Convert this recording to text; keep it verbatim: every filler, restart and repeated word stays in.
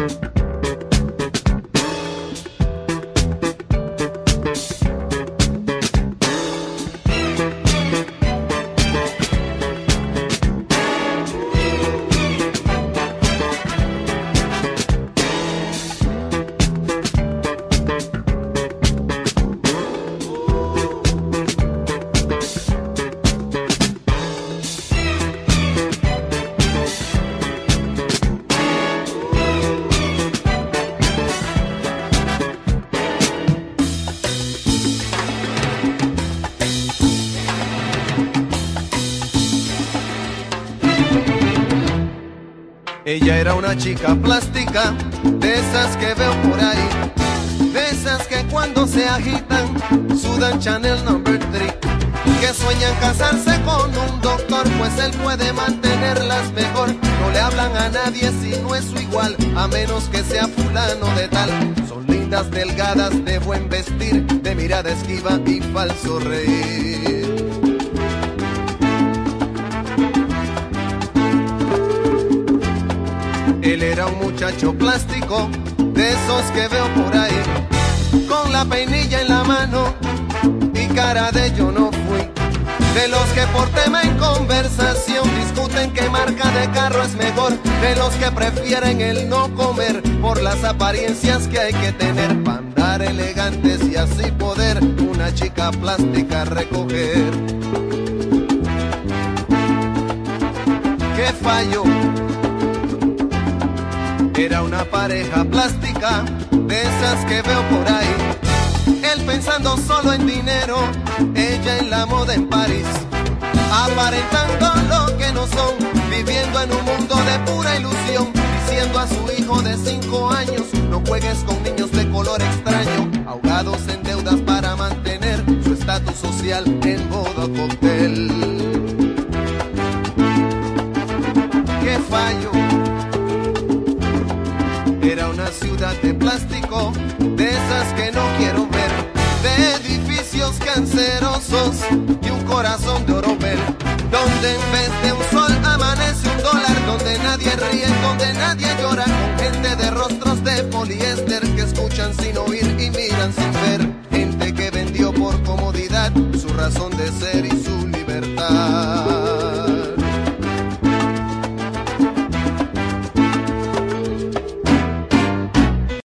Ella era una chica plástica, de esas que veo por ahí, de esas que cuando se agitan sudan Chanel number three, que sueñan casarse con un doctor, pues él puede mantenerlas mejor. No le hablan a nadie si no es su igual, a menos que sea fulano de tal. Son lindas, delgadas, de buen vestir, de mirada esquiva y falso reír. Él era un muchacho plástico, de esos que veo por ahí, con la peinilla en la mano y cara de yo no fui. De los que por tema en conversación discuten qué marca de carro es mejor. De los que prefieren el no comer por las apariencias que hay que tener para andar elegantes y así poder una chica plástica recoger. ¿Qué falló? Era una pareja plástica, de esas que veo por ahí. Él pensando solo en dinero, ella en la moda en París. Aparentando lo que no son, viviendo en un mundo de pura ilusión. Diciendo a su hijo de cinco años, no juegues con niños de color extraño. Ahogados en deudas para mantener su estatus social en modo cóctel. ¿Qué fallo? Era una ciudad de plástico, de esas que no quiero ver, de edificios cancerosos y un corazón de oropel, donde en vez de un sol amanece un dólar, donde nadie ríe, donde nadie llora, con gente de rostros de poliéster que escuchan sin oír y miran sin ver, gente que vendió por comodidad su razón de ser y su libertad.